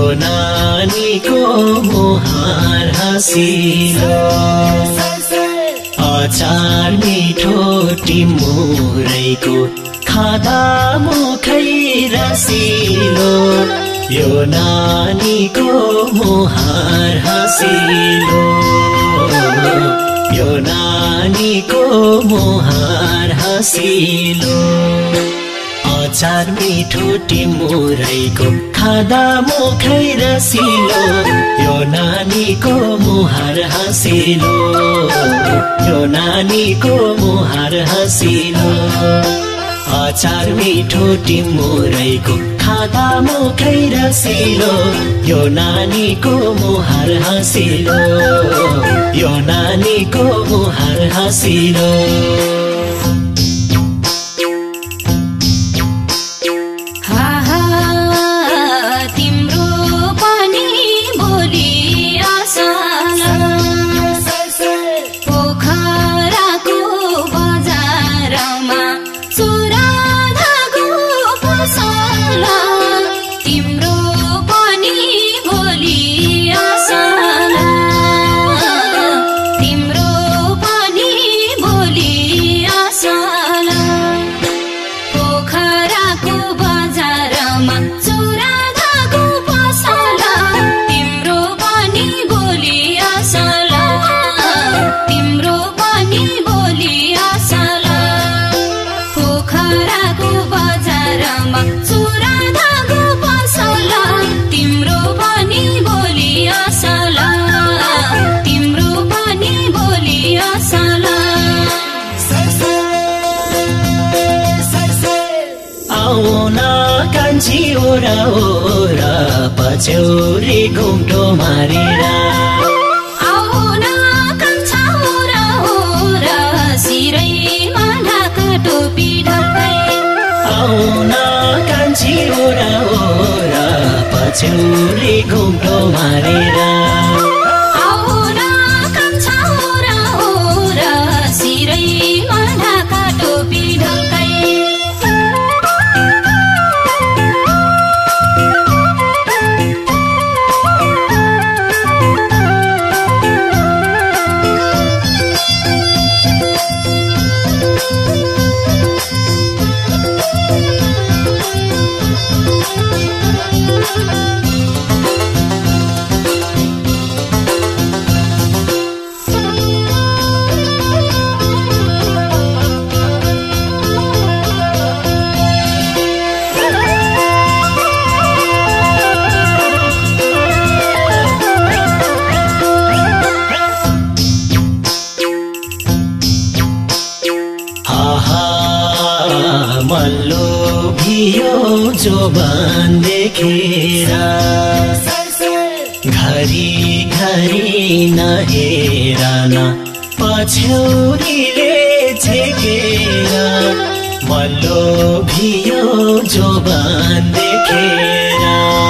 नानीको मुहार हँसिलो अचार मिठो टिमुरैको खाँदा मुखै रसिलो यो नानीको मुहार हँसिलो यो नानीको मुहार हँसिलो अचार मिठो टिमुरैको खाँदा मुखै रसिलो यो नानीको मुहार हँसिलो यो नानीको मुहार हँसिलो अचार मिठो टिमुरैको खाँदा मुखै रसिलो यो नानीको मुहार हँसिलो यो नानीको मुहार हँसिलो ओरा ओरा पछौरी घुम्टो मारेर आउन कान्छा ओरा ओरा सिरैमा ढाका टोपी ढल्कै आउन कान्छी ओरा ओरा पछौरी घुम्टो मारेर आउन कान्छा ओरा ओरा सिरैमा ढाका टोपी ढल्कै मल्लो भियो जोबान देखेर घरी घरी नहेर न पछौरीले छेकेर मल्लो भियो जोबान देखेर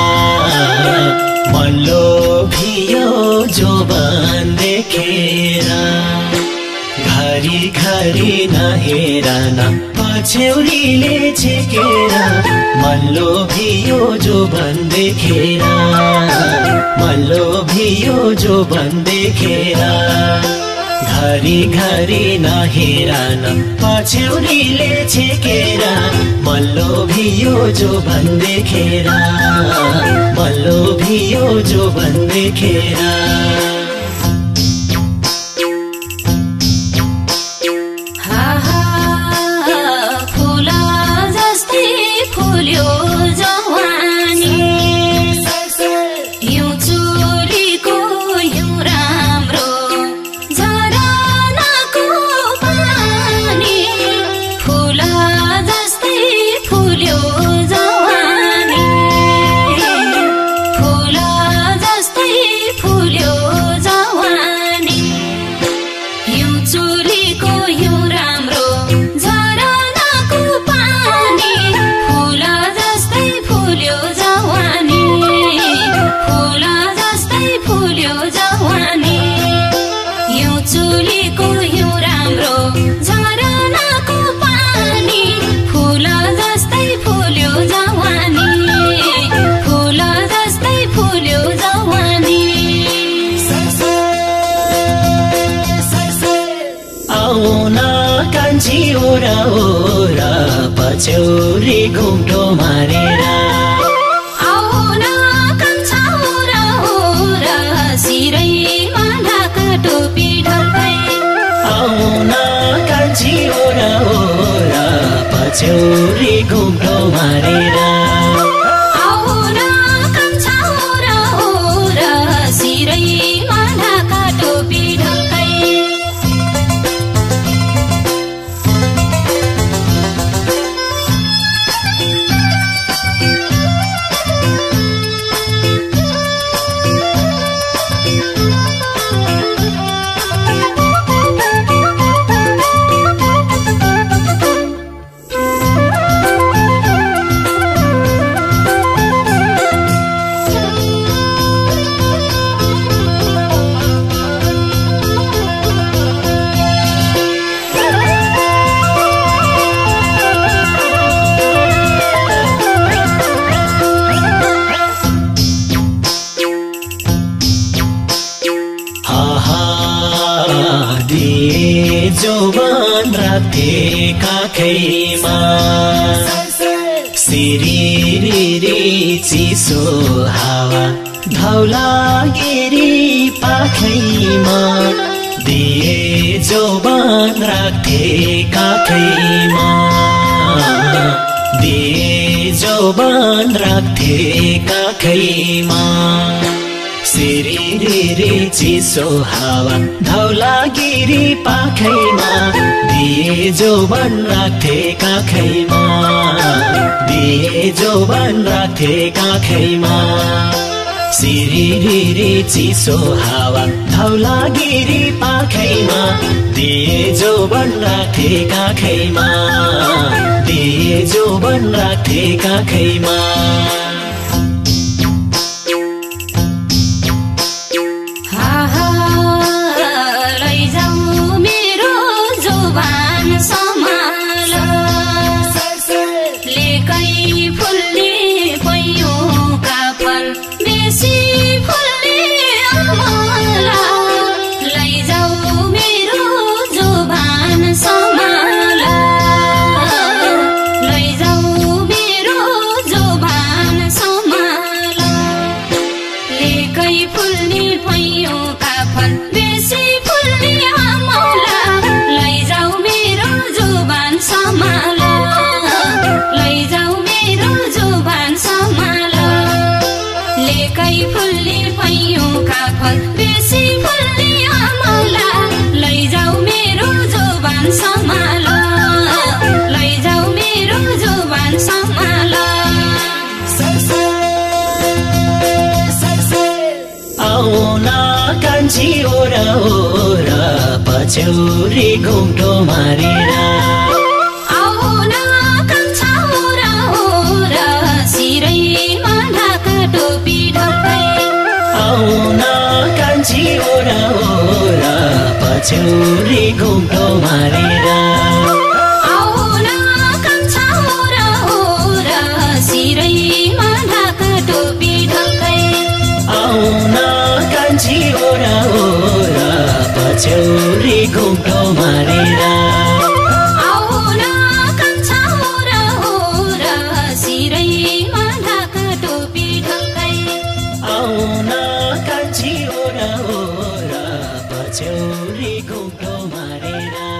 मल्लो भियो जोबान देखेर घरी घरी नहेर न पछौरीले छेकेर मल्लो भियो जोबान देखेर मल्लो भियो जोबान देखेर घरी घरी नहेर न पछौरीले छेकेर मल्लो भियो जोबान देखेर मल्लो भियो जोबान देखेर फुल्यो ओरा ओरा पछ्यौरी घुम्टो मारेर आउन कान्छा ओरा ओरा सिरैमा ढाका टोपी ढल्कै आउन कान्छी ओरा ओरा पछ्यौरी घुम्टो मारेर आउन कान्छा ओरा ओरा सिरैमा ढाका टोपी ढल्कै जोबान राखे काखैमा सिरिरी चिसो हावा धौलागिरी पाखैमा दिए जोबान राखे काखैमा दिए जोबान राखे काखैमा सिरिरी चिसो हावा धौलागिरी पाखैमा दिए जोबन राखे काखैमा दिए जोबन राखे काखैमा सिरिरी चिसो हावा धौलागिरी पाखैमा दिए जोबन राखे काखैमा दिए जोबन राखे काखैमा कान्छी ओरा ओरा पछ्यौरी घुम्टो मारेर आउन कान्छा ओरा ओरा सिरैमा ढाका टोपी ढल्कै आउन कान्छी ओरा ओरा पछ्यौरी घुम्टो मारेर आउन कान्छा ओरा ओरा सिरैमा ढाका टोपी ढल्कै आउन कान्छी ओरा ओरा पछ्यौरी घुम्टो मारेर आउन कान्छा ओरा ओरा सिरैमा ढाका टोपी ढल्कै आउन कान्छी ओरा ओरा पछ्यौरी घुम्टो मारेर